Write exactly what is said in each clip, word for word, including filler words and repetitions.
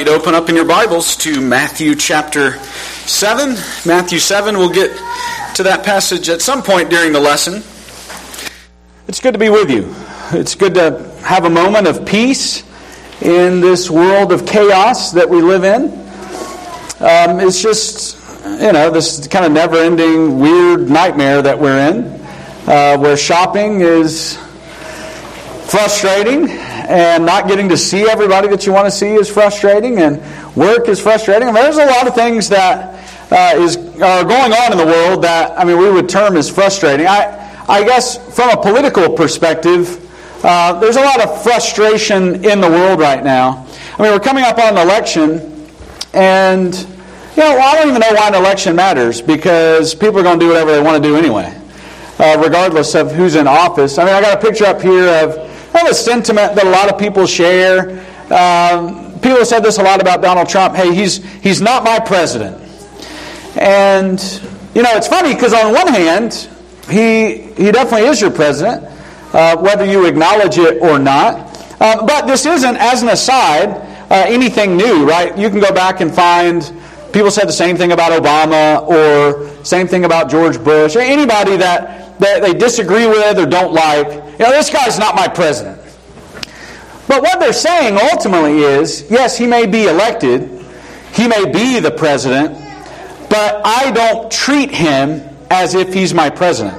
to open up in your Bibles to Matthew chapter seven. Matthew seven, we'll get to that passage at some point during the lesson. It's good to be with you. It's good to have a moment of peace in this world of chaos that we live in. Um, it's just, you know, this kind of never-ending weird nightmare that we're in, uh, where shopping is frustrating, and not getting to see everybody that you want to see is frustrating, and work is frustrating. And there's a lot of things that uh, is are going on in the world that, I mean, we would term as frustrating. I, I guess from a political perspective, uh, there's a lot of frustration in the world right now. I mean, we're coming up on an election, and, you know, I don't even know why an election matters, because people are going to do whatever they want to do anyway, uh, regardless of who's in office. I mean, I got a picture up here of Well, the sentiment that a lot of people share. Um, people have said this a lot about Donald Trump. Hey, he's he's not my president. And, you know, it's funny because on one hand, he he definitely is your president, uh, whether you acknowledge it or not. Uh, but this isn't, as an aside, uh, anything new, right? You can go back and find people said the same thing about Obama or same thing about George Bush, or anybody that, that they disagree with or don't like. You know, this guy's not my president. But what they're saying ultimately is, yes, he may be elected, he may be the president, but I don't treat him as if he's my president.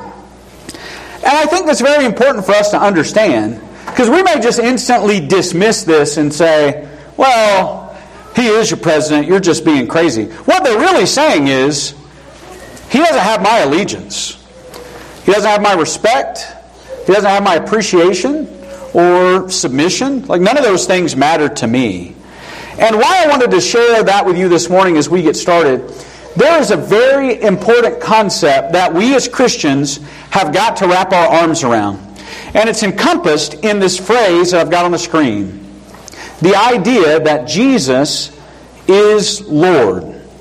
And I think that's very important for us to understand, because we may just instantly dismiss this and say, well, he is your president, you're just being crazy. What they're really saying is, he doesn't have my allegiance. He doesn't have my respect. He doesn't have my appreciation or submission. Like, none of those things matter to me. And why I wanted to share that with you this morning as we get started, there is a very important concept that we as Christians have got to wrap our arms around. And it's encompassed in this phrase that I've got on the screen. The idea that Jesus is Lord.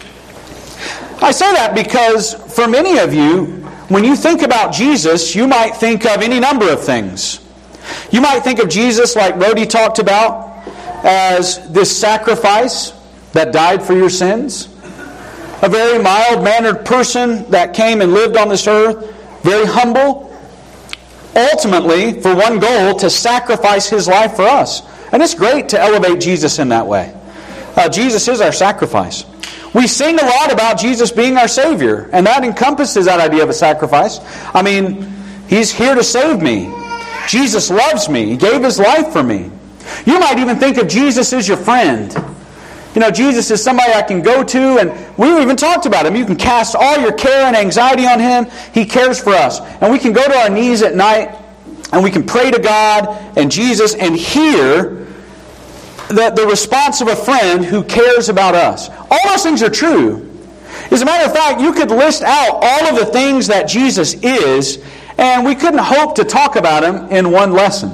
I say that because for many of you, when you think about Jesus, you might think of any number of things. You might think of Jesus, like Rhodey talked about, as this sacrifice that died for your sins. A very mild-mannered person that came and lived on this earth, very humble, ultimately, for one goal, to sacrifice His life for us. And it's great to elevate Jesus in that way. Uh, Jesus is our sacrifice. We sing a lot about Jesus being our Savior, and that encompasses that idea of a sacrifice. I mean, He's here to save me. Jesus loves me. He gave His life for me. You might even think of Jesus as your friend. You know, Jesus is somebody I can go to, and we even talked about Him. You can cast all your care and anxiety on Him. He cares for us. And we can go to our knees at night, and we can pray to God and Jesus and hear The, the response of a friend who cares about us. All those things are true. As a matter of fact, you could list out all of the things that Jesus is, and we couldn't hope to talk about Him in one lesson.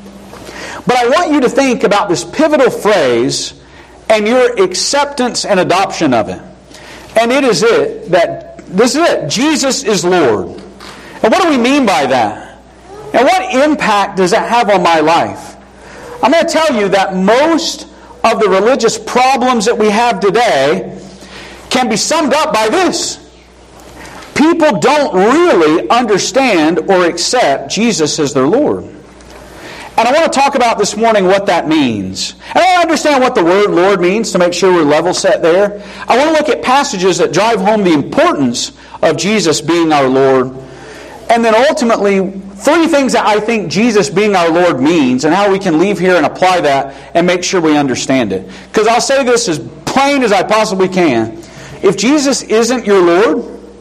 But I want you to think about this pivotal phrase and your acceptance and adoption of it. And it is it, that this is it, Jesus is Lord. And what do we mean by that? And what impact does that have on my life? I'm going to tell you that most of the religious problems that we have today can be summed up by this. People don't really understand or accept Jesus as their Lord. And I want to talk about this morning what that means. And I want to understand what the word Lord means to make sure we're level set there. I want to look at passages that drive home the importance of Jesus being our Lord. And then ultimately, three things that I think Jesus being our Lord means and how we can leave here and apply that and make sure we understand it. Because I'll say this as plain as I possibly can. If Jesus isn't your Lord,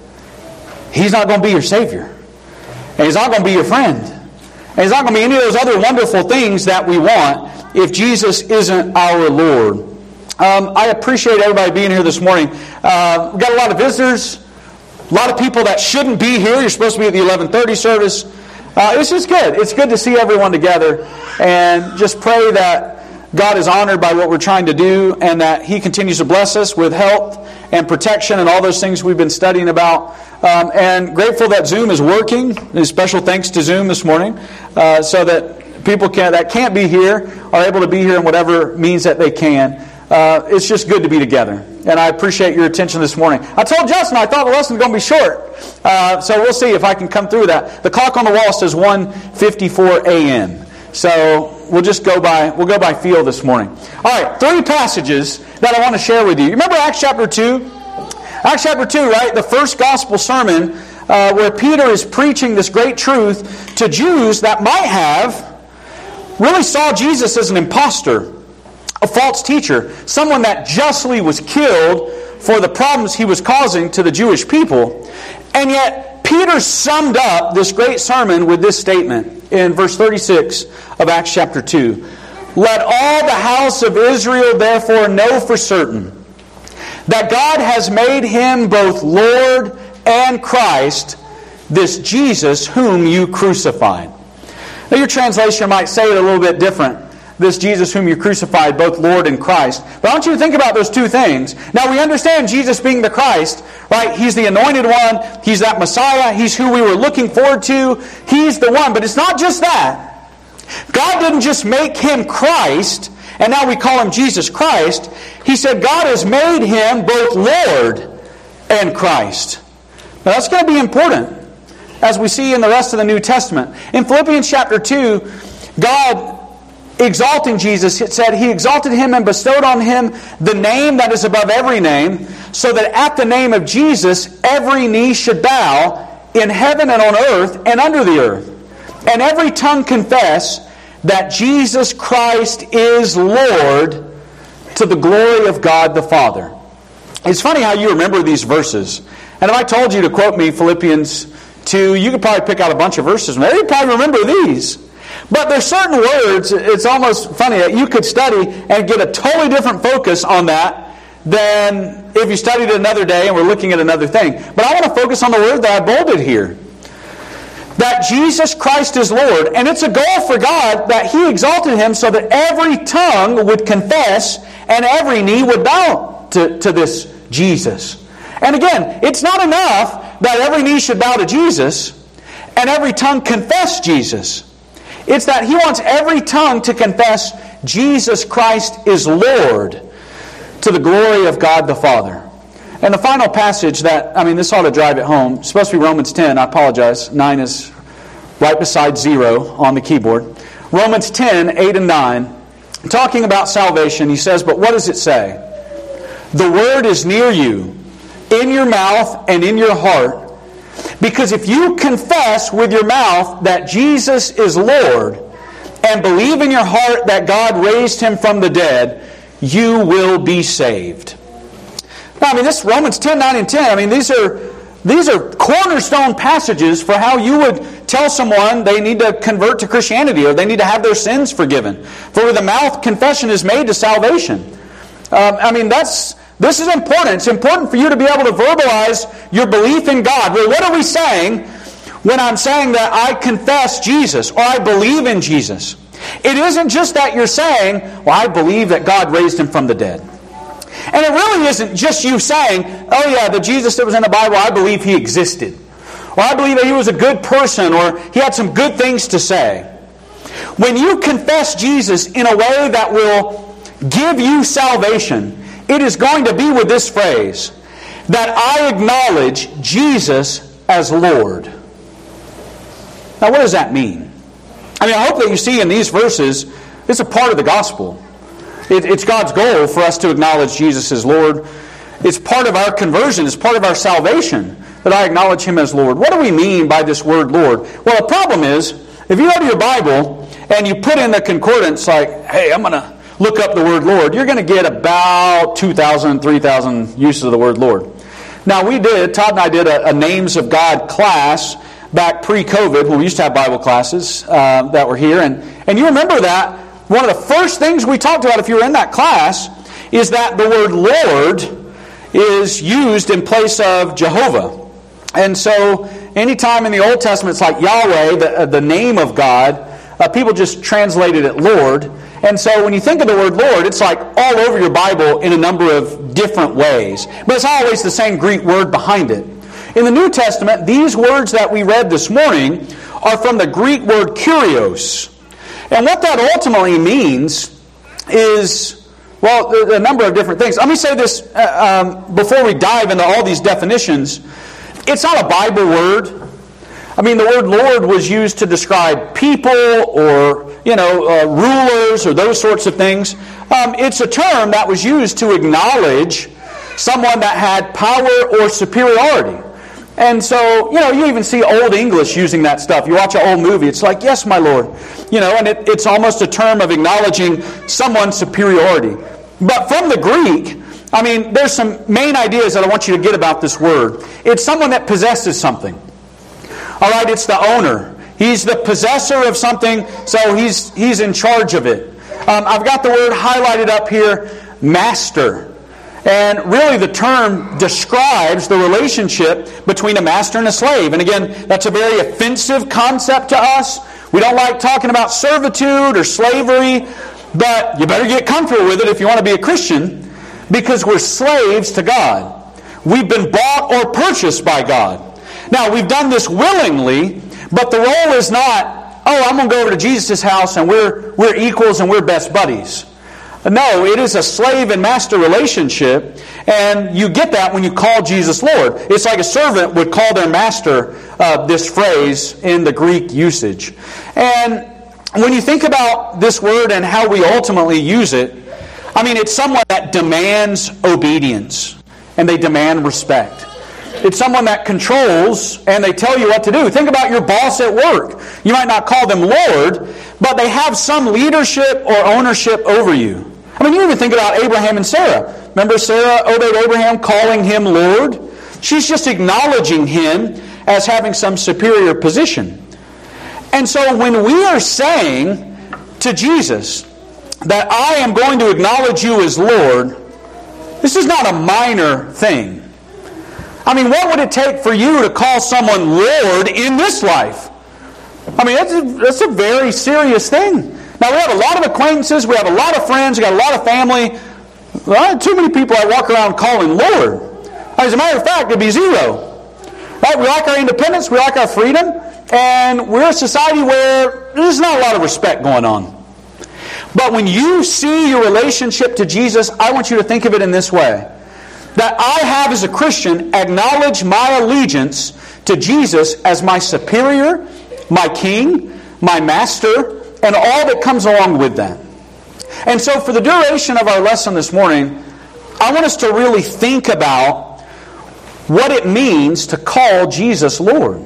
He's not going to be your Savior. And He's not going to be your friend. And He's not going to be any of those other wonderful things that we want if Jesus isn't our Lord. Um, I appreciate everybody being here this morning. Uh, we've got a lot of visitors. A lot of people that shouldn't be here. You're supposed to be at the eleven thirty service. Uh, it's just good. It's good to see everyone together, and just pray that God is honored by what we're trying to do, and that He continues to bless us with health and protection and all those things we've been studying about. Um, and grateful that Zoom is working. And special thanks to Zoom this morning, uh, so that people can, that can't be here are able to be here in whatever means that they can. uh, it's just good to be together. And I appreciate your attention this morning. I told Justin I thought the lesson was going to be short. Uh, so we'll see if I can come through that. The clock on the wall says one fifty-four a.m. So we'll just go by we'll go by feel this morning. All right, three passages that I want to share with you. You remember Acts chapter two? Acts chapter two, right? The first gospel sermon uh, where Peter is preaching this great truth to Jews that might have really saw Jesus as an imposter, a false teacher, someone that justly was killed for the problems he was causing to the Jewish people. And yet, Peter summed up this great sermon with this statement in verse thirty-six of Acts chapter two. Let all the house of Israel therefore know for certain that God has made him both Lord and Christ, this Jesus whom you crucified. Now your translation might say it a little bit different. This Jesus whom you crucified, both Lord and Christ. But I want you to think about those two things. Now we understand Jesus being the Christ, right? He's the anointed one. He's that Messiah. He's who we were looking forward to. He's the one. But it's not just that. God didn't just make him Christ, and now we call him Jesus Christ. He said God has made him both Lord and Christ. Now that's going to be important as we see in the rest of the New Testament. In Philippians chapter two, God, exalting Jesus, it said He exalted Him and bestowed on Him the name that is above every name, so that at the name of Jesus every knee should bow in heaven and on earth and under the earth, and every tongue confess that Jesus Christ is Lord, to the glory of God the Father. It's funny how you remember these verses. And if I told you to quote me Philippians two, you could probably pick out a bunch of verses. Maybe you probably remember these. But there's certain words, it's almost funny, that you could study and get a totally different focus on that than if you studied it another day and we're looking at another thing. But I want to focus on the word that I bolded here. That Jesus Christ is Lord. And it's a goal for God that He exalted Him so that every tongue would confess and every knee would bow to, to this Jesus. And again, it's not enough that every knee should bow to Jesus and every tongue confess Jesus. It's that He wants every tongue to confess Jesus Christ is Lord, to the glory of God the Father. And the final passage that, I mean, this ought to drive it home. It's supposed to be Romans ten. I apologize. nine is right beside zero on the keyboard. Romans ten, eight and nine. Talking about salvation, he says, but what does it say? The word is near you, in your mouth and in your heart. Because if you confess with your mouth that Jesus is Lord and believe in your heart that God raised Him from the dead, you will be saved. Now, I mean, this Romans ten, nine, and ten, I mean, these are these are cornerstone passages for how you would tell someone they need to convert to Christianity or they need to have their sins forgiven. For with the mouth, confession is made to salvation. Um, I mean, that's... This is important. It's important for you to be able to verbalize your belief in God. Well, what are we saying when I'm saying that I confess Jesus or I believe in Jesus? It isn't just that you're saying, well, I believe that God raised Him from the dead. And it really isn't just you saying, oh yeah, the Jesus that was in the Bible, I believe He existed. Or I believe that He was a good person or He had some good things to say. When you confess Jesus in a way that will give you salvation, it is going to be with this phrase, that I acknowledge Jesus as Lord. Now, what does that mean? I mean, I hope that you see in these verses, it's a part of the gospel. It, it's God's goal for us to acknowledge Jesus as Lord. It's part of our conversion. It's part of our salvation that I acknowledge Him as Lord. What do we mean by this word Lord? Well, the problem is, if you go to your Bible and you put in the concordance like, hey, I'm going to look up the word Lord, you're going to get about two thousand, three thousand uses of the word Lord. Now we did, Todd and I did a, a Names of God class back pre-COVID when we used to have Bible classes uh, that were here. And, and you remember that one of the first things we talked about if you were in that class is that the word Lord is used in place of Jehovah. And so anytime in the Old Testament it's like Yahweh, the, the name of God, uh, people just translated it Lord. And so when you think of the word Lord, it's like all over your Bible in a number of different ways. But it's always the same Greek word behind it. In the New Testament, these words that we read this morning are from the Greek word kurios. And what that ultimately means is, Well, there are a number of different things. Let me say this uh, um, before we dive into all these definitions. It's not a Bible word. I mean, the word Lord was used to describe people or, you know, uh, rulers or those sorts of things. Um, it's a term that was used to acknowledge someone that had power or superiority. And so, you know, you even see Old English using that stuff. You watch an old movie, it's like, yes, my Lord. You know, and it, it's almost a term of acknowledging someone's superiority. But from the Greek, I mean, there's some main ideas that I want you to get about this word. It's someone that possesses something. All right, it's the owner. He's the possessor of something, so he's he's in charge of it. Um, I've got the word highlighted up here, master. And really the term describes the relationship between a master and a slave. And again, that's a very offensive concept to us. We don't like talking about servitude or slavery, but you better get comfortable with it if you want to be a Christian, because we're slaves to God. We've been bought or purchased by God. Now, we've done this willingly, but the role is not, oh, I'm going to go over to Jesus' house and we're we're equals and we're best buddies. No, it is a slave and master relationship, and you get that when you call Jesus Lord. It's like a servant would call their master uh, this phrase in the Greek usage. And when you think about this word and how we ultimately use it, I mean, it's someone that demands obedience, and they demand respect. It's someone that controls and they tell you what to do. Think about your boss at work. You might not call them Lord, but they have some leadership or ownership over you. I mean, you even think about Abraham and Sarah. Remember Sarah obeyed Abraham, calling him Lord? She's just acknowledging him as having some superior position. And so when we are saying to Jesus that I am going to acknowledge you as Lord, this is not a minor thing. I mean, what would it take for you to call someone Lord in this life? I mean, that's a, that's a very serious thing. Now, we have a lot of acquaintances, we have a lot of friends, we got a lot of family. Well, I have too many people I walk around calling Lord. As a matter of fact, it'd be zero. Right? We like our independence, we like our freedom, and we're a society where there's not a lot of respect going on. But when you see your relationship to Jesus, I want you to think of it in this way. That I have, as a Christian, acknowledged my allegiance to Jesus as my superior, my king, my master, and all that comes along with that. And so for the duration of our lesson this morning, I want us to really think about what it means to call Jesus Lord,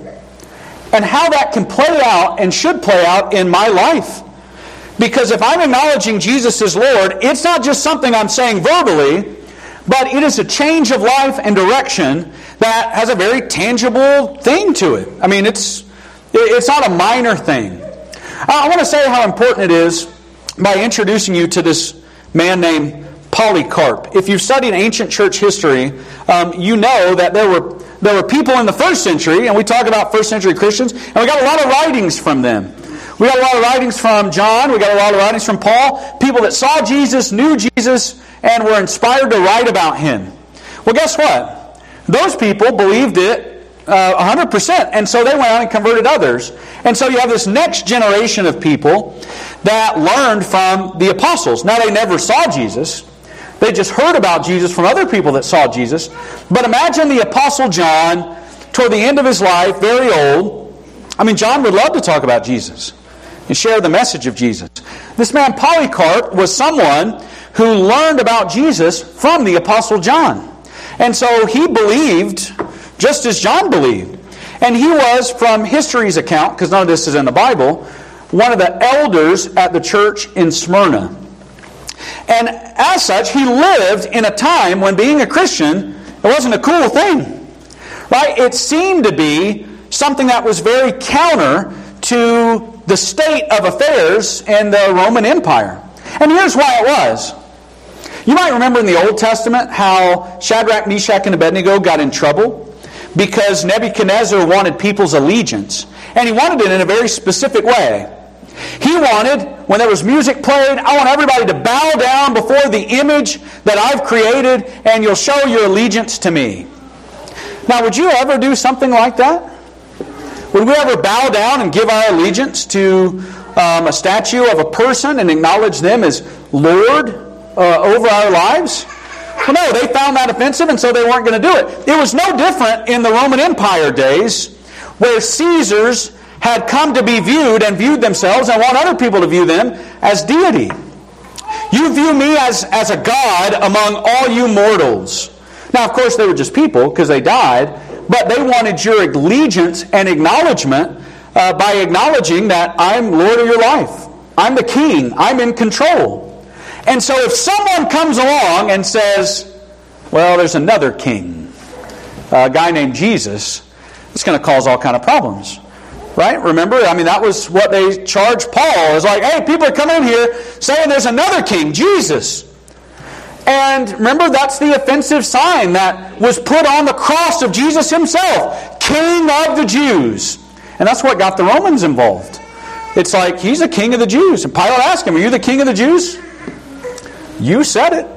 and how that can play out and should play out in my life. Because if I'm acknowledging Jesus as Lord, it's not just something I'm saying verbally, but it is a change of life and direction that has a very tangible thing to it. I mean, it's it's not a minor thing. I want to say how important it is by introducing you to this man named Polycarp. If you've studied ancient church history, um, you know that there were there were people in the first century, and we talk about first century Christians, and we got a lot of writings from them. We got a lot of writings from John, we got a lot of writings from Paul, people that saw Jesus, knew Jesus, and were inspired to write about him. Well, guess what? Those people believed it uh, one hundred percent, and so they went out and converted others. And so you have this next generation of people that learned from the apostles. Now, they never saw Jesus. They just heard about Jesus from other people that saw Jesus. But imagine the Apostle John, toward the end of his life, very old. I mean, John would love to talk about Jesus and share the message of Jesus. This man Polycarp was someone who learned about Jesus from the Apostle John. And so he believed just as John believed. And he was, from history's account, because none of this is in the Bible, one of the elders at the church in Smyrna. And as such, he lived in a time when being a Christian, it wasn't a cool thing. Right? It seemed to be something that was very counter to the state of affairs in the Roman Empire. And here's why it was. You might remember in the Old Testament how Shadrach, Meshach, and Abednego got in trouble because Nebuchadnezzar wanted people's allegiance. And he wanted it in a very specific way. He wanted, when there was music played, I want everybody to bow down before the image that I've created, and you'll show your allegiance to me. Now, would you ever do something like that? Would we ever bow down and give our allegiance to um, a statue of a person and acknowledge them as Lord uh, over our lives? Well, no, they found that offensive, and so they weren't going to do it. It was no different in the Roman Empire days, where Caesars had come to be viewed and viewed themselves and want other people to view them as deity. You view me as, as a god among all you mortals. Now, of course, they were just people because they died, but they wanted your allegiance and acknowledgement uh, by acknowledging that I'm Lord of your life. I'm the king. I'm in control. And so if someone comes along and says, well, there's another king, a guy named Jesus, it's going to cause all kind of problems. Right? Remember, I mean, that was what they charged Paul. It was like, hey, people are coming in here saying there's another king, Jesus. And remember, that's the offensive sign that was put on the cross of Jesus himself, King of the Jews. And that's what got the Romans involved. It's like, he's the king of the Jews. And Pilate asked him, are you the king of the Jews? You said it.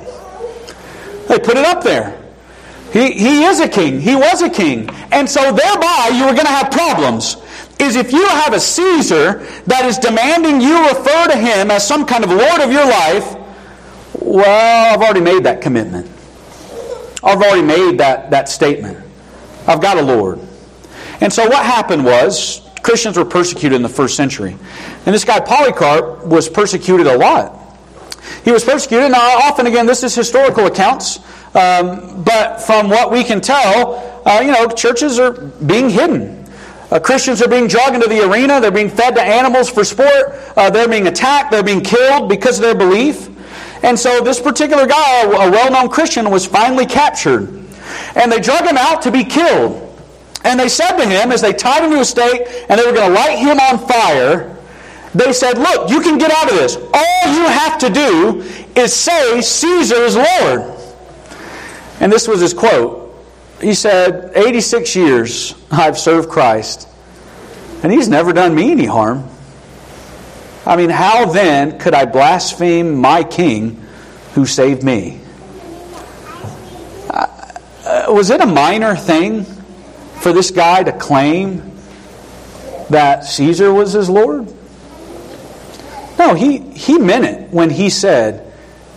They put it up there. He, he is a king. He was a king. And so thereby you are going to have problems. Is if you have a Caesar that is demanding you refer to him as some kind of Lord of your life, well, I've already made that commitment. I've already made that, that statement. I've got a Lord. And so what happened was, Christians were persecuted in the first century. And this guy Polycarp was persecuted a lot. He was persecuted. Now, often again, this is historical accounts. Um, but from what we can tell, uh, you know, churches are being hidden. Uh, Christians are being dragged into the arena. They're being fed to animals for sport. Uh, they're being attacked. They're being killed because of their belief. And so this particular guy, a well-known Christian, was finally captured. And they drug him out to be killed. And they said to him, as they tied him to a stake and they were going to light him on fire, they said, look, you can get out of this. All you have to do is say Caesar is Lord. And this was his quote. He said, eighty-six years I've served Christ, and He's never done me any harm. I mean, how then could I blaspheme my King who saved me? Uh, was it a minor thing for this guy to claim that Caesar was his Lord? No, he, he meant it when he said,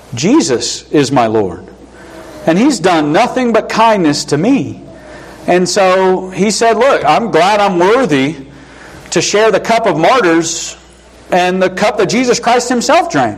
Jesus is my Lord. And He's done nothing but kindness to me. And so he said, look, I'm glad I'm worthy to share the cup of martyrs and the cup that Jesus Christ Himself drank.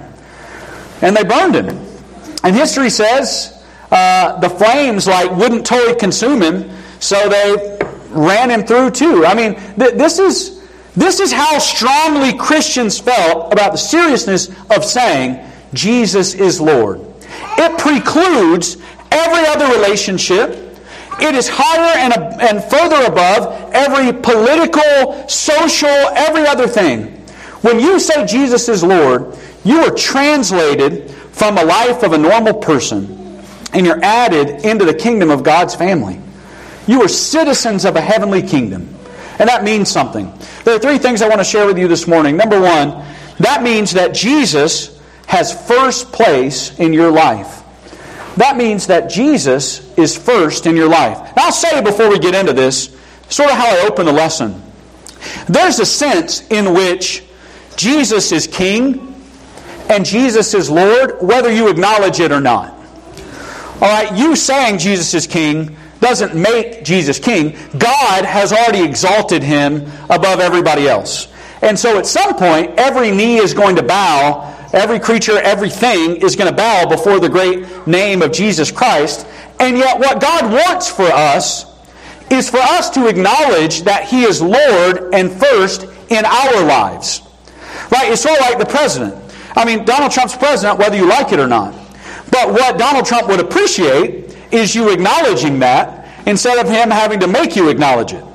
And they burned Him. And history says uh, the flames like wouldn't totally consume Him, so they ran Him through too. I mean, th- this is this is how strongly Christians felt about the seriousness of saying Jesus is Lord. It precludes every other relationship. It is higher and, and further above every political, social, every other thing. When you say Jesus is Lord, you are translated from a life of a normal person and you're added into the kingdom of God's family. You are citizens of a heavenly kingdom. And that means something. There are three things I want to share with you this morning. Number one, that means that Jesus has first place in your life. That means that Jesus is first in your life. Now, I'll say before we get into this, sort of how I open the lesson. There's a sense in which Jesus is King and Jesus is Lord, whether you acknowledge it or not. All right, you saying Jesus is King doesn't make Jesus King. God has already exalted Him above everybody else. And so at some point, every knee is going to bow. Every creature, everything is going to bow before the great name of Jesus Christ. And yet what God wants for us is for us to acknowledge that He is Lord and first in our lives. Right? It's sort of like the president. I mean, Donald Trump's president, whether you like it or not. But what Donald Trump would appreciate is you acknowledging that instead of him having to make you acknowledge it.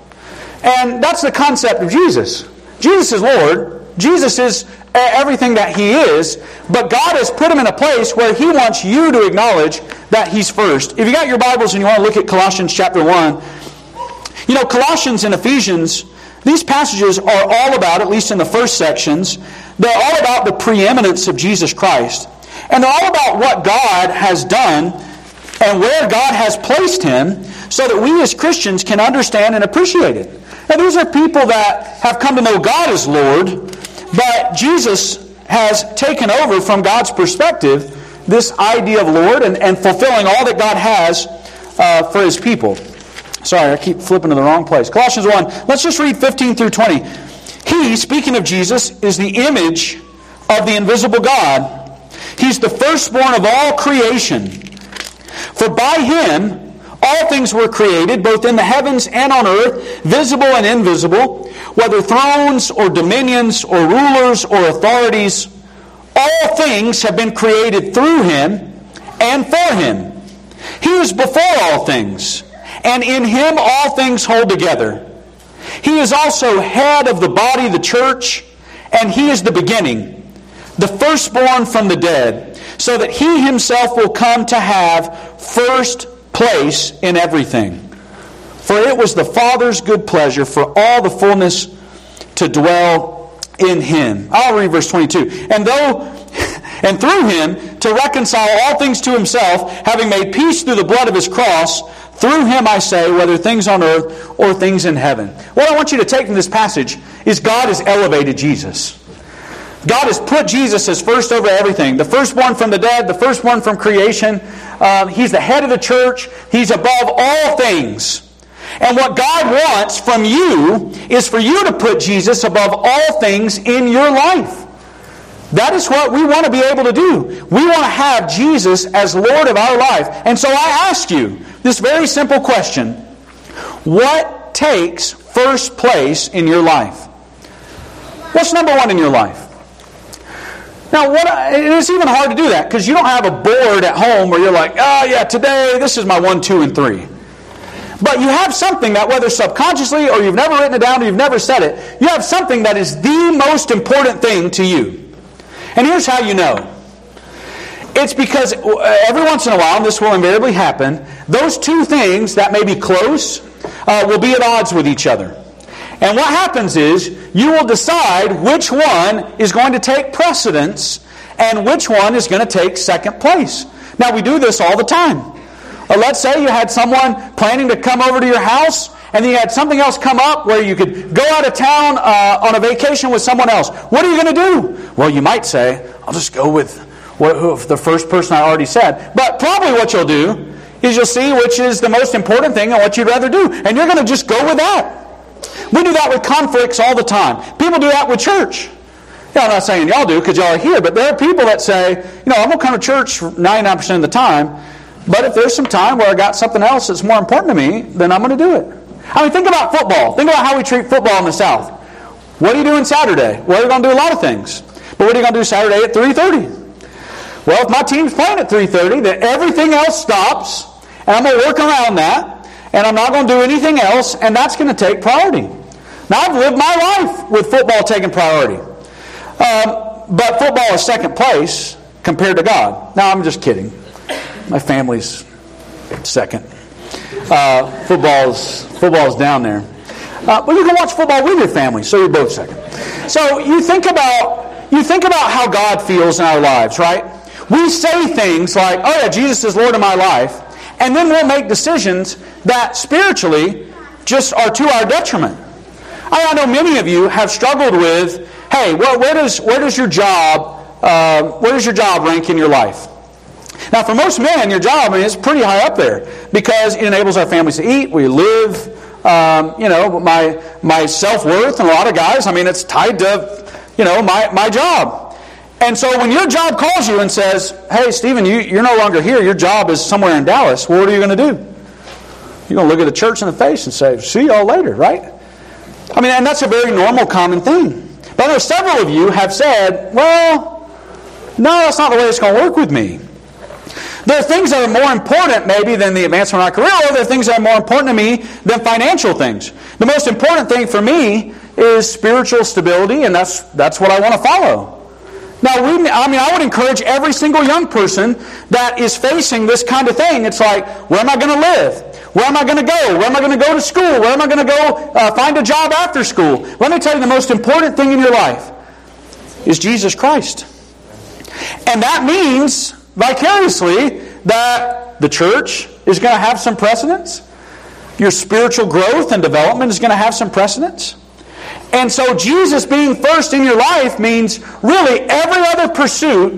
And that's the concept of Jesus. Jesus is Lord. Jesus is everything that He is, but God has put Him in a place where He wants you to acknowledge that He's first. If you got your Bibles and you want to look at Colossians chapter one, you know, Colossians and Ephesians, these passages are all about, at least in the first sections, they're all about the preeminence of Jesus Christ. And they're all about what God has done and where God has placed Him so that we as Christians can understand and appreciate it. Now, these are people that have come to know God as Lord, but Jesus has taken over from God's perspective this idea of Lord and, and fulfilling all that God has uh, for His people. Sorry, I keep flipping to the wrong place. Colossians one, let's just read fifteen through twenty. He, speaking of Jesus, is the image of the invisible God. He's the firstborn of all creation. For by Him all things were created, both in the heavens and on earth, visible and invisible, whether thrones or dominions or rulers or authorities. All things have been created through Him and for Him. He is before all things, and in Him all things hold together. He is also head of the body, the church, and He is the beginning, the firstborn from the dead, so that He Himself will come to have first place in everything. For it was the Father's good pleasure for all the fullness to dwell in Him. I'll read verse twenty-two. And though, and through Him to reconcile all things to Himself, having made peace through the blood of His cross, through Him I say, whether things on earth or things in heaven. What I want you to take from this passage is God has elevated Jesus. God has put Jesus as first over everything. The firstborn from the dead, the firstborn from creation. Um, he's the head of the church. He's above all things. And what God wants from you is for you to put Jesus above all things in your life. That is what we want to be able to do. We want to have Jesus as Lord of our life. And so I ask you this very simple question. What takes first place in your life? What's number one in your life? Now, what? It's even hard to do that because you don't have a board at home where you're like, oh yeah, today this is my one, two, and three. But you have something that, whether subconsciously or you've never written it down or you've never said it, you have something that is the most important thing to you. And here's how you know. It's because every once in a while, and this will invariably happen, those two things that may be close uh, will be at odds with each other. And what happens is, you will decide which one is going to take precedence and which one is going to take second place. Now, we do this all the time. Uh, let's say you had someone planning to come over to your house, and then you had something else come up where you could go out of town uh, on a vacation with someone else. What are you going to do? Well, you might say, I'll just go with what, who, the first person I already said. But probably what you'll do is you'll see which is the most important thing and what you'd rather do. And you're going to just go with that. We do that with conflicts all the time. People do that with church. Yeah, I'm not saying y'all do because y'all are here, but there are people that say, you know, I'm going to come to church ninety-nine percent of the time, but if there's some time where I got something else that's more important to me, then I'm going to do it. I mean, think about football. Think about how we treat football in the South. What are you doing Saturday? Well, you're going to do a lot of things. But what are you going to do Saturday at three thirty? Well, if my team's playing at three thirty, then everything else stops, and I'm going to work around that, and I'm not going to do anything else, and that's going to take priority. Now, I've lived my life with football taking priority. Um, but football is second place compared to God. Now, I'm just kidding. My family's second. Uh, football's, football's down there. Uh, but you can watch football with your family, so you're both second. So you think about, you think about how God feels in our lives, right? We say things like, oh yeah, Jesus is Lord of my life. And then we'll make decisions that spiritually just are to our detriment. I know many of you have struggled with, hey, well, where does where does your job uh, where does your job rank in your life? Now, for most men, your job I mean, is pretty high up there because it enables our families to eat, we live. Um, you know, my my self-worth, and a lot of guys, I mean, it's tied to, you know, my my job. And so, when your job calls you and says, "Hey, Stephen, you you're no longer here. Your job is somewhere in Dallas." Well, what are you going to do? You're going to look at the church in the face and say, "See y'all later," right? I mean, and that's a very normal, common thing. But I know several of you have said, well, no, that's not the way it's going to work with me. There are things that are more important maybe than the advancement of my career, or there are things that are more important to me than financial things. The most important thing for me is spiritual stability, and that's that's what I want to follow. Now, we, I mean, I would encourage every single young person that is facing this kind of thing. It's like, where am I going to live? Where am I going to go? Where am I going to go to school? Where am I going to go uh, find a job after school? Let me tell you, the most important thing in your life is Jesus Christ. And that means, vicariously, that the church is going to have some precedence. Your spiritual growth and development is going to have some precedence. And so Jesus being first in your life means really every other pursuit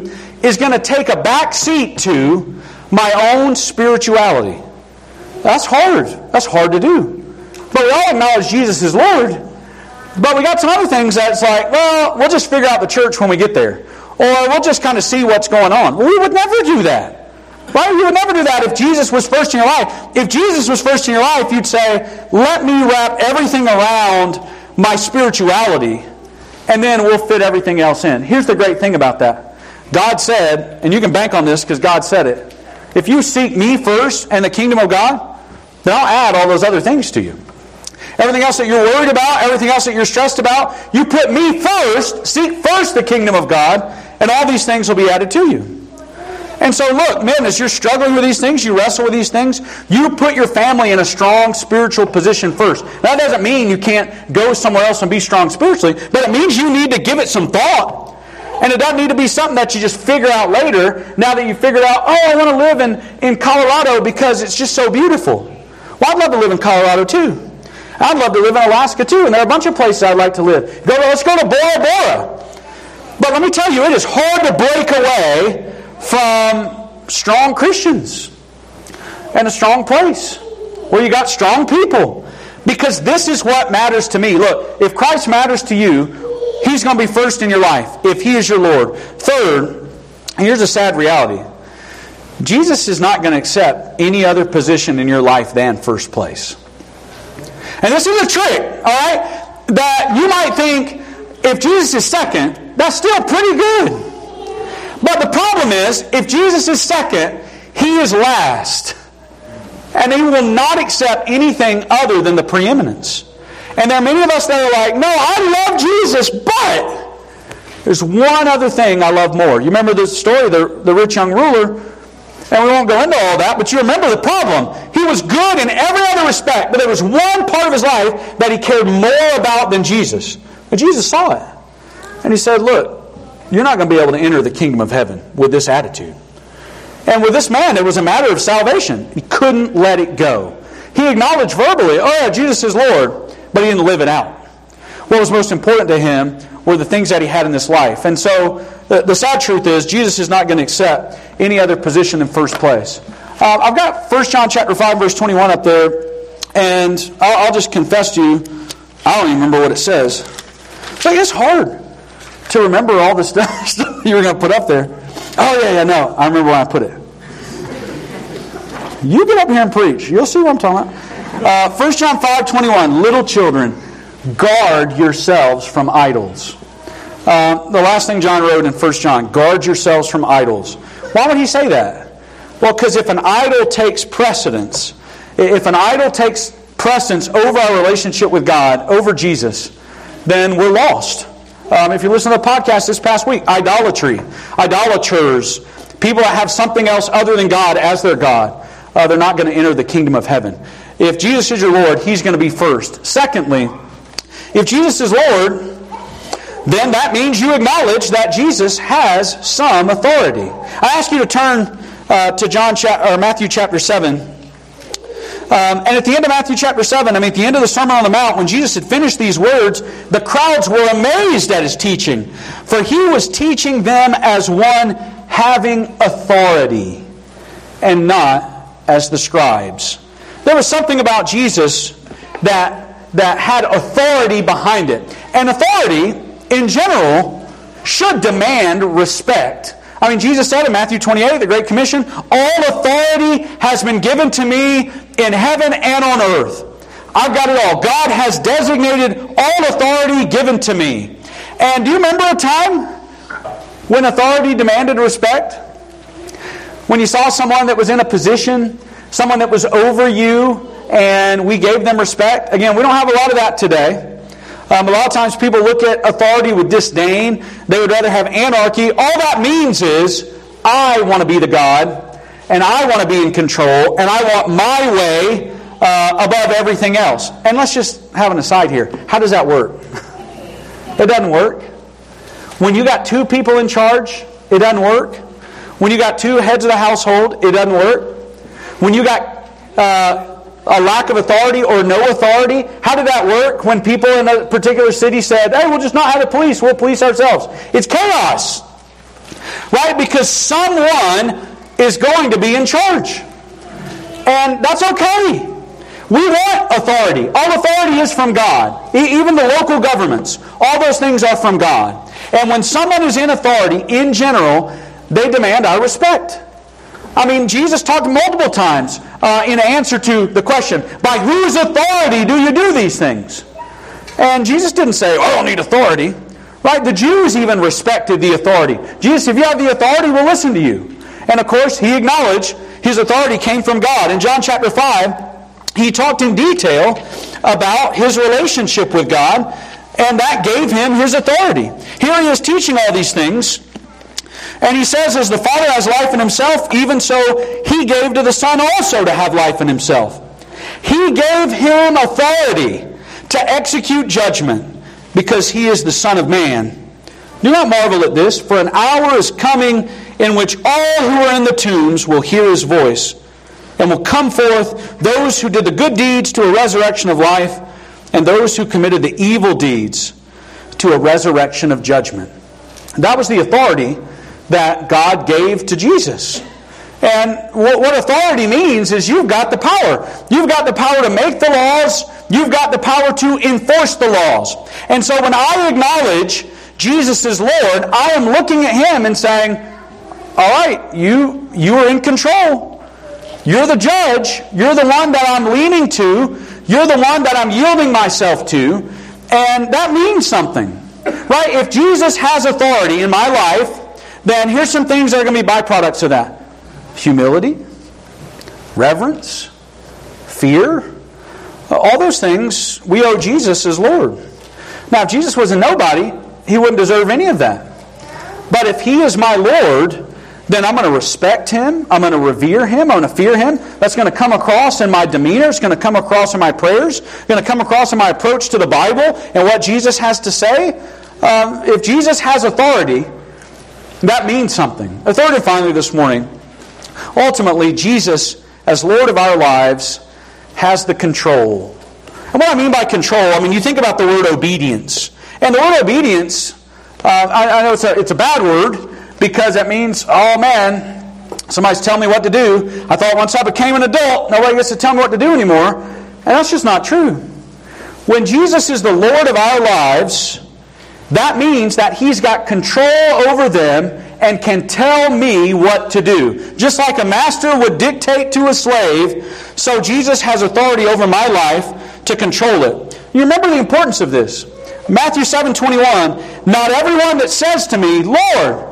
is going to take a back seat to my own spirituality. That's hard. That's hard to do. But we all acknowledge Jesus is Lord. But we got some other things that's like, well, we'll just figure out the church when we get there. Or we'll just kind of see what's going on. Well, we would never do that. Right? You would never do that if Jesus was first in your life. If Jesus was first in your life, you'd say, let me wrap everything around my spirituality, and then we'll fit everything else in. Here's the great thing about that. God said, and you can bank on this because God said it, if you seek me first and the kingdom of God, then I'll add all those other things to you. Everything else that you're worried about, everything else that you're stressed about, you put me first, seek first the kingdom of God, and all these things will be added to you. And so look, men, as you're struggling with these things, you wrestle with these things, you put your family in a strong spiritual position first. That doesn't mean you can't go somewhere else and be strong spiritually, but it means you need to give it some thought. And it doesn't need to be something that you just figure out later, now that you figured out, oh, I want to live in, in Colorado because it's just so beautiful. Well, I'd love to live in Colorado too. I'd love to live in Alaska too, and there are a bunch of places I'd like to live. Go to, let's go to Bora Bora. But let me tell you, it is hard to break away from strong Christians and a strong place where you got strong people. Because this is what matters to me. Look, if Christ matters to you, He's going to be first in your life if He is your Lord. Third, and here's a sad reality. Jesus is not going to accept any other position in your life than first place. And this is a trick, all right? That you might think if Jesus is second, that's still pretty good. But the problem is, if Jesus is second, He is last. And He will not accept anything other than the preeminence. And there are many of us that are like, no, I love Jesus, but there's one other thing I love more. You remember the story, the, the rich young ruler? And we won't go into all that, but you remember the problem. He was good in every other respect, but there was one part of his life that he cared more about than Jesus. But Jesus saw it. And He said, look, you're not going to be able to enter the kingdom of heaven with this attitude. And with this man, it was a matter of salvation. He couldn't let it go. He acknowledged verbally, oh yeah, Jesus is Lord, but he didn't live it out. What was most important to him were the things that he had in this life. And so the, the sad truth is, Jesus is not going to accept any other position in first place. Uh, I've got First John chapter five, verse twenty-one up there, and I'll, I'll just confess to you, I don't even remember what it says. It's like, it's hard to remember all the stuff you were going to put up there. Oh, yeah, yeah, no. I remember when I put it. You get up here and preach. You'll see what I'm talking about. Uh, First John five twenty-one, little children, guard yourselves from idols. Uh, the last thing John wrote in First John, guard yourselves from idols. Why would he say that? Well, because if an idol takes precedence, if an idol takes precedence over our relationship with God, over Jesus, then we're lost. Um, if you listen to the podcast this past week, idolatry, idolaters, people that have something else other than God as their God, uh, they're not going to enter the kingdom of heaven. If Jesus is your Lord, He's going to be first. Secondly, if Jesus is Lord, then that means you acknowledge that Jesus has some authority. I ask you to turn uh, to John cha- or Matthew chapter seven. Um, and at the end of Matthew chapter seven, I mean, at the end of the Sermon on the Mount, when Jesus had finished these words, the crowds were amazed at His teaching. For He was teaching them as one having authority, and not as the scribes. There was something about Jesus that, that had authority behind it. And authority, in general, should demand respect. I mean, Jesus said in Matthew twenty-eight, the Great Commission, all authority has been given to me in heaven and on earth. I've got it all. God has designated all authority given to me. And do you remember a time when authority demanded respect? When you saw someone that was in a position, someone that was over you, and we gave them respect? Again, we don't have a lot of that today. Um, a lot of times people look at authority with disdain. They would rather have anarchy. All that means is, I want to be the God, and I want to be in control, and I want my way uh, above everything else. And let's just have an aside here. How does that work? It doesn't work. When you got two people in charge, it doesn't work. When you got two heads of the household, it doesn't work. When you got Uh, a lack of authority or no authority. How did that work when people in a particular city said, hey, we'll just not have the police, we'll police ourselves? It's chaos. right? Because someone is going to be in charge. And that's okay. We want authority. All authority is from God. E- even the local governments, all those things are from God. And when someone is in authority, in general, they demand our respect. I mean, Jesus talked multiple times uh, in answer to the question, by whose authority do you do these things? And Jesus didn't say, oh, I don't need authority. Right? The Jews even respected the authority. Jesus, if you have the authority, we'll listen to you. And of course, he acknowledged his authority came from God. In John chapter five, he talked in detail about his relationship with God, and that gave him his authority. Here he is teaching all these things, and he says, as the Father has life in himself, even so he gave to the Son also to have life in himself. He gave him authority to execute judgment because he is the Son of Man. Do not marvel at this, for an hour is coming in which all who are in the tombs will hear his voice, and will come forth those who did the good deeds to a resurrection of life, and those who committed the evil deeds to a resurrection of judgment. That was the authority that God gave to Jesus. And what authority means is you've got the power. You've got the power to make the laws. You've got the power to enforce the laws. And so when I acknowledge Jesus is Lord, I am looking at Him and saying, all right, you, you are in control. You're the judge. You're the one that I'm leaning to. You're the one that I'm yielding myself to. And that means something. Right? If Jesus has authority in my life, then here's some things that are going to be byproducts of that. Humility, reverence, fear. All those things we owe Jesus as Lord. Now, if Jesus was a nobody, He wouldn't deserve any of that. But if He is my Lord, then I'm going to respect Him. I'm going to revere Him. I'm going to fear Him. That's going to come across in my demeanor. It's going to come across in my prayers. It's going to come across in my approach to the Bible and what Jesus has to say. Um, if Jesus has authority, that means something. Authority, finally, this morning. Ultimately, Jesus, as Lord of our lives, has the control. And what I mean by control, I mean, you think about the word obedience. And the word obedience, uh, I, I know it's a, it's a bad word, because it means, oh man, somebody's telling me what to do. I thought once I became an adult, nobody gets to tell me what to do anymore. And that's just not true. When Jesus is the Lord of our lives, that means that He's got control over them and can tell me what to do. Just like a master would dictate to a slave, so Jesus has authority over my life to control it. You remember the importance of this. Matthew seven twenty-one, not everyone that says to me, Lord,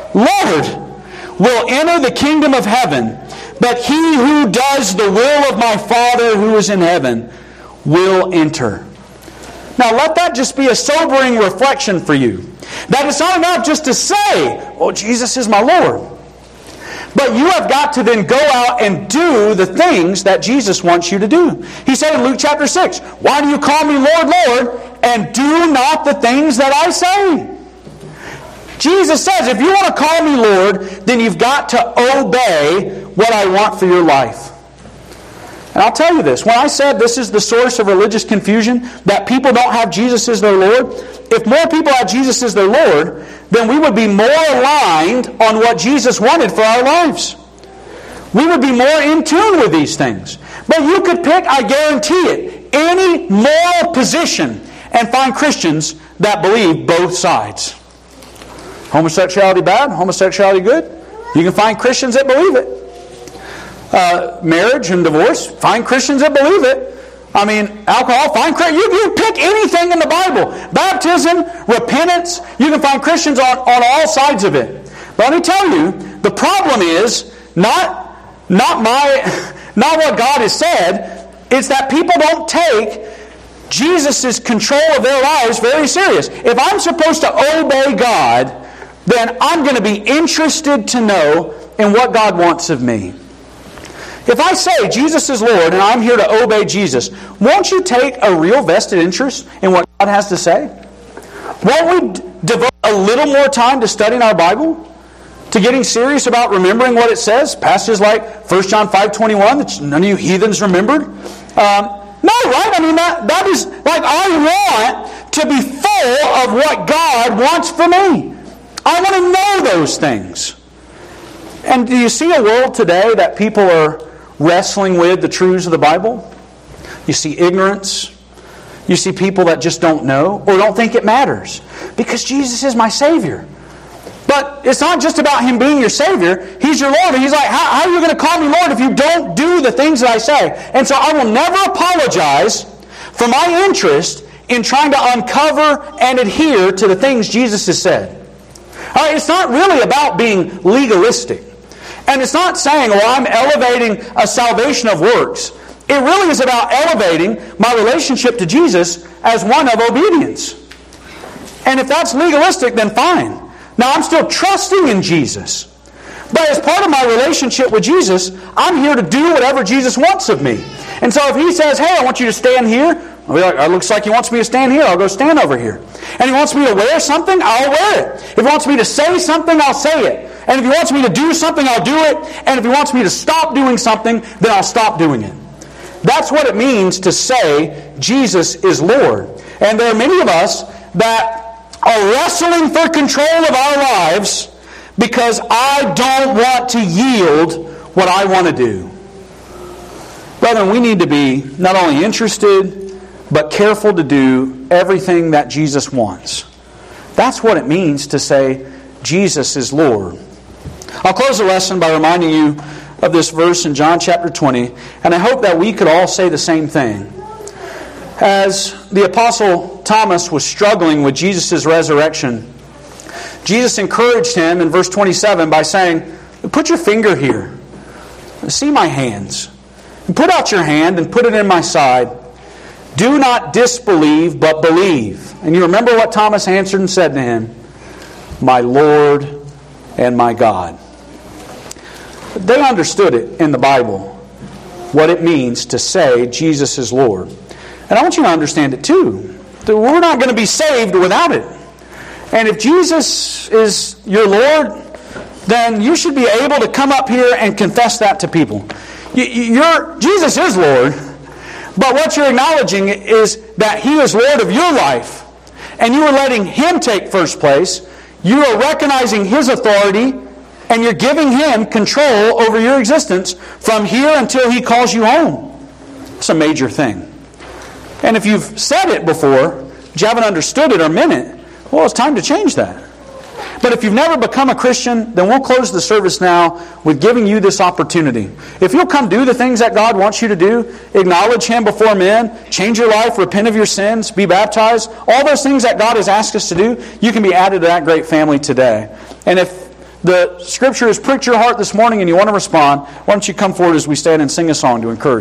Lord, will enter the kingdom of heaven, but he who does the will of my Father who is in heaven will enter. Now let that just be a sobering reflection for you. That it's not enough just to say, oh, Jesus is my Lord. But you have got to then go out and do the things that Jesus wants you to do. He said in Luke chapter six, why do you call me Lord, Lord, and do not the things that I say? Jesus says, if you want to call me Lord, then you've got to obey what I want for your life. And I'll tell you this, when I said this is the source of religious confusion, that people don't have Jesus as their Lord, if more people had Jesus as their Lord, then we would be more aligned on what Jesus wanted for our lives. We would be more in tune with these things. But you could pick, I guarantee it, any moral position and find Christians that believe both sides. Homosexuality bad? Homosexuality good? You can find Christians that believe it. Uh, marriage and divorce, find Christians that believe it. I mean, alcohol, find Christians. You, you pick anything in the Bible. Baptism, repentance, you can find Christians on, on all sides of it. But let me tell you, the problem is not, not, my, not what God has said. It's that people don't take Jesus' control of their lives very serious. If I'm supposed to obey God, then I'm going to be interested to know in what God wants of me. If I say Jesus is Lord and I'm here to obey Jesus, won't you take a real vested interest in what God has to say? Won't we devote a little more time to studying our Bible? To getting serious about remembering what it says? Passages like First John five twenty-one that none of you heathens remembered? Um, no, right? I mean, that, that is like I want to be full of what God wants for me. I want to know those things. And do you see a world today that people are wrestling with the truths of the Bible? You see ignorance. You see people that just don't know or don't think it matters. Because Jesus is my Savior. But it's not just about Him being your Savior. He's your Lord. And He's like, how, how are you going to call me Lord if you don't do the things that I say? And so I will never apologize for my interest in trying to uncover and adhere to the things Jesus has said. All right, it's not really about being legalistic. And it's not saying, well, I'm elevating a salvation of works. It really is about elevating my relationship to Jesus as one of obedience. And if that's legalistic, then fine. Now, I'm still trusting in Jesus. But as part of my relationship with Jesus, I'm here to do whatever Jesus wants of me. And so if He says, hey, I want you to stand here, I'll be like, it looks like He wants me to stand here, I'll go stand over here. And He wants me to wear something, I'll wear it. If He wants me to say something, I'll say it. And if He wants me to do something, I'll do it. And if He wants me to stop doing something, then I'll stop doing it. That's what it means to say Jesus is Lord. And there are many of us that are wrestling for control of our lives because I don't want to yield what I want to do. Brethren, we need to be not only interested, but careful to do everything that Jesus wants. That's what it means to say Jesus is Lord. I'll close the lesson by reminding you of this verse in John chapter twenty, and I hope that we could all say the same thing. As the Apostle Thomas was struggling with Jesus' resurrection, Jesus encouraged him in verse twenty-seven by saying, put your finger here. See my hands. Put out your hand and put it in my side. Do not disbelieve, but believe. And you remember what Thomas answered and said to him? My Lord and my God. They understood it in the Bible, what it means to say Jesus is Lord. And I want you to understand it too. That we're not going to be saved without it. And if Jesus is your Lord, then you should be able to come up here and confess that to people. You're, Jesus is Lord, but what you're acknowledging is that He is Lord of your life. And you are letting Him take first place. You are recognizing His authority, and you're giving Him control over your existence from here until He calls you home. It's a major thing. And if you've said it before, but you haven't understood it or meant it, well, it's time to change that. But if you've never become a Christian, then we'll close the service now with giving you this opportunity. If you'll come do the things that God wants you to do, acknowledge Him before men, change your life, repent of your sins, be baptized, all those things that God has asked us to do, you can be added to that great family today. And if the Scripture has pricked your heart this morning and you want to respond, why don't you come forward as we stand and sing a song to encourage